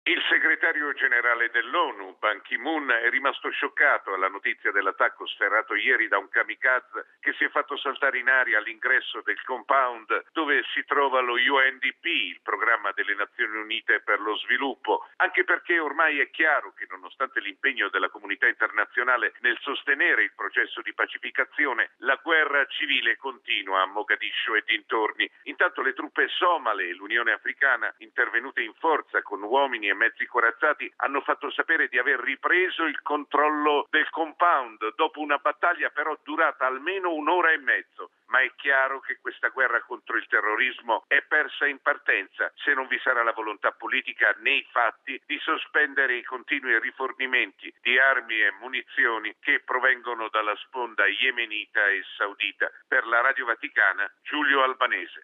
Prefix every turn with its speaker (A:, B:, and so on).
A: Il segretario generale dell'ONU, Ban Ki-moon, è rimasto scioccato alla notizia dell'attacco sferrato ieri da un kamikaze che si è fatto saltare in aria all'ingresso del compound dove si trova lo UNDP, il programma delle Nazioni Unite per lo sviluppo, anche perché ormai è chiaro che nonostante l'impegno della comunità internazionale nel sostenere il processo di pacificazione, la guerra civile continua a Mogadiscio e dintorni. Intanto le truppe somale e l'Unione Africana, intervenute in forza con uomini e mezzi corazzati, hanno fatto sapere di aver ripreso il controllo del compound dopo una battaglia però durata almeno un'ora e mezzo. Ma è chiaro che questa guerra contro il terrorismo è persa in partenza se non vi sarà la volontà politica nei fatti di sospendere i continui rifornimenti di armi e munizioni che provengono dalla sponda yemenita e saudita. Per la Radio Vaticana, Giulio Albanese.